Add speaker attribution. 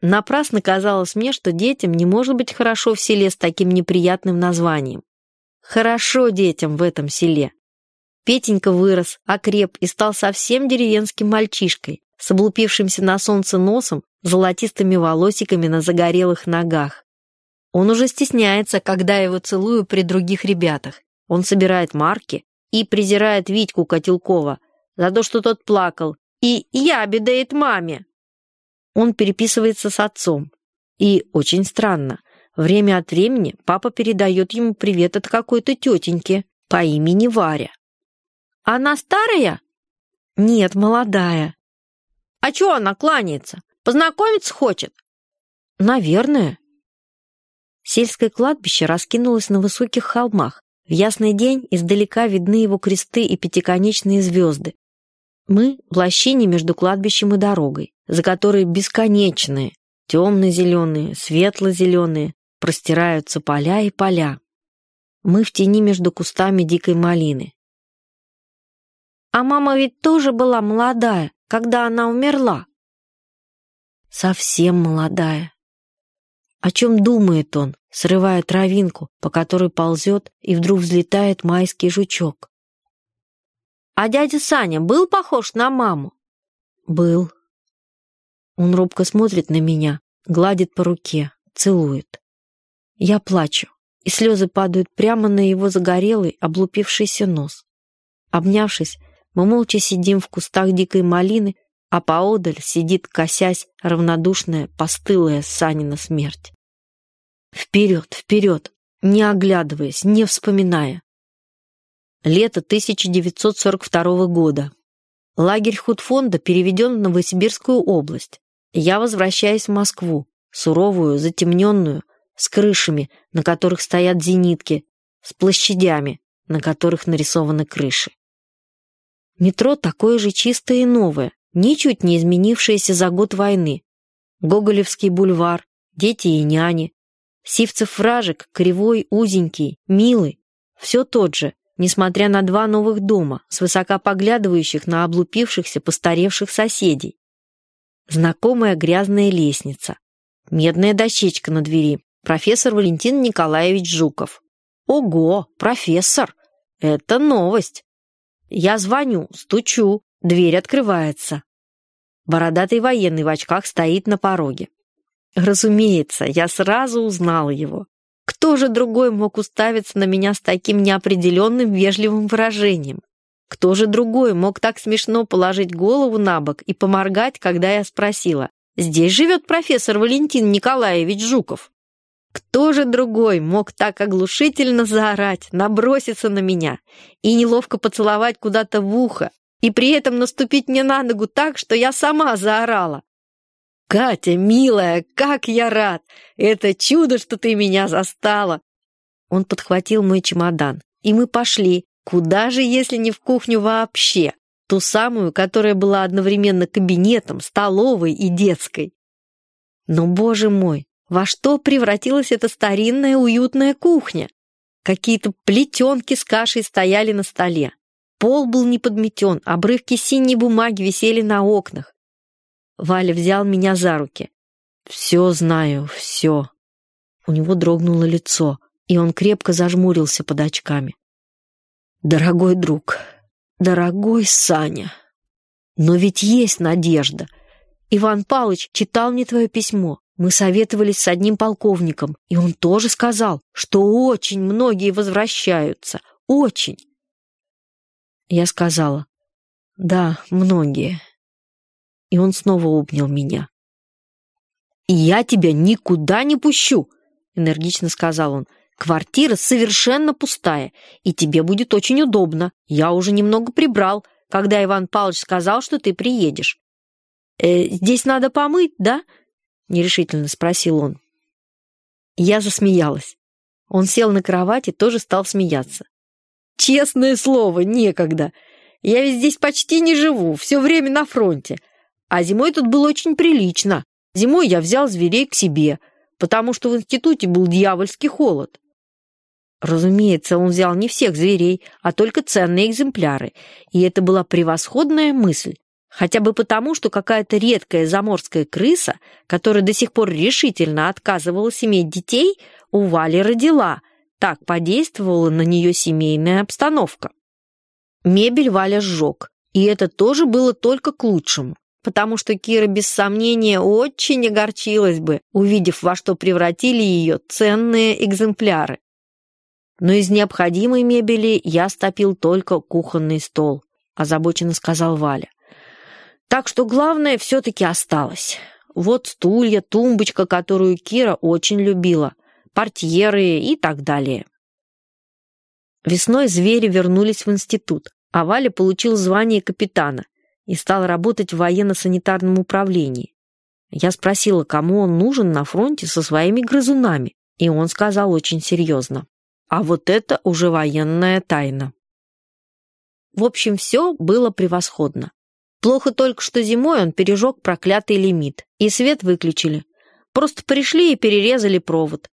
Speaker 1: Напрасно казалось мне, что детям не может быть хорошо в селе с таким неприятным названием. Хорошо детям в этом селе. Петенька вырос, окреп и стал совсем деревенским мальчишкой, с облупившимся на солнце носом, золотистыми волосиками на загорелых ногах. Он уже стесняется, когда его целую при других ребятах. Он собирает марки и презирает Витьку Котелкова за то, что тот плакал, и ябедает маме. Он переписывается с отцом. И, очень странно, время от времени папа передает ему привет от какой-то тетеньки по имени Варя. «Она старая?» «Нет, молодая». «А чё она кланяется? Познакомиться хочет?» «Наверное». Сельское кладбище раскинулось на высоких холмах. В ясный день издалека видны его кресты и пятиконечные звезды. Мы в лощине между кладбищем и дорогой, за которой бесконечные, темно-зеленые, светло-зеленые, простираются поля и поля. Мы в тени между кустами дикой малины. «А мама ведь тоже была молодая, когда она умерла?» «Совсем молодая». О чем думает он, срывая травинку, по которой ползет, и вдруг взлетает майский жучок? «А дядя Саня был похож на маму?» «Был». Он робко смотрит на меня, гладит по руке, целует. Я плачу, и слезы падают прямо на его загорелый, облупившийся нос. Обнявшись, мы молча сидим в кустах дикой малины, а поодаль сидит, косясь, равнодушная, постылая Санина смерть. Вперед, вперед, не оглядываясь, не вспоминая. Лето 1942 года. Лагерь худфонда переведен в Новосибирскую область. Я возвращаюсь в Москву, суровую, затемненную, с крышами, на которых стоят зенитки, с площадями, на которых нарисованы крыши. Метро такое же чистое и новое, ничуть не изменившееся за год войны. Гоголевский бульвар, дети и няни. Сивцев вражек, кривой, узенький, милый. Все тот же, несмотря на два новых дома, свысока поглядывающих на облупившихся, постаревших соседей. Знакомая грязная лестница. Медная дощечка на двери. Профессор Валентин Николаевич Жуков. Ого, профессор! Это новость! Я звоню, стучу, дверь открывается. Бородатый военный в очках стоит на пороге. Разумеется, я сразу узнала его. Кто же другой мог уставиться на меня с таким неопределенным вежливым выражением? Кто же другой мог так смешно положить голову на бок и поморгать, когда я спросила: «Здесь живет профессор Валентин Николаевич Жуков?» Кто же другой мог так оглушительно заорать, наброситься на меня и неловко поцеловать куда-то в ухо, и при этом наступить мне на ногу так, что я сама заорала: «Катя, милая, как я рад! Это чудо, что ты меня застала!» Он подхватил мой чемодан, и мы пошли. Куда же, если не в кухню вообще? Ту самую, которая была одновременно кабинетом, столовой и детской. Но, боже мой, во что превратилась эта старинная уютная кухня? Какие-то плетенки с кашей стояли на столе. Пол был не подметен, обрывки синей бумаги висели на окнах. Валя взял меня за руки. «Все знаю, все». У него дрогнуло лицо, и он крепко зажмурился под очками. «Дорогой друг, дорогой Саня, но ведь есть надежда. Иван Павлович читал мне твое письмо. Мы советовались с одним полковником, и он тоже сказал, что очень многие возвращаются. Очень». Я сказала: «Да, многие». И он снова обнял меня. «И я тебя никуда не пущу», — энергично сказал он. «Квартира совершенно пустая, и тебе будет очень удобно. Я уже немного прибрал, когда Иван Павлович сказал, что ты приедешь». «Здесь надо помыть, да?» — нерешительно спросил он. Я засмеялась. Он сел на кровать и тоже стал смеяться. «Честное слово, некогда. Я ведь здесь почти не живу, все время на фронте. А зимой тут было очень прилично. Зимой я взял зверей к себе, потому что в институте был дьявольский холод». Разумеется, он взял не всех зверей, а только ценные экземпляры, и это была превосходная мысль, Хотя бы потому, что какая-то редкая заморская крыса, которая до сих пор решительно отказывалась иметь детей, у Вали родила. Так подействовала на нее семейная обстановка. Мебель Валя сжег, и это тоже было только к лучшему, потому что Кира без сомнения очень огорчилась бы, увидев, во что превратили ее ценные экземпляры. Но из необходимой мебели я стопил только кухонный стол, озабоченно сказал Валя. Так что главное все-таки осталось. Вот стулья, тумбочка, которую Кира очень любила, портьеры и так далее. Весной звери вернулись в институт, а Валя получил звание капитана и стал работать в военно-санитарном управлении. Я спросила, кому он нужен на фронте со своими грызунами, и он сказал очень серьезно. А вот это уже военная тайна. В общем, все было превосходно. Плохо только, что зимой он пережег проклятый лимит, и свет выключили. Просто пришли и перерезали провод.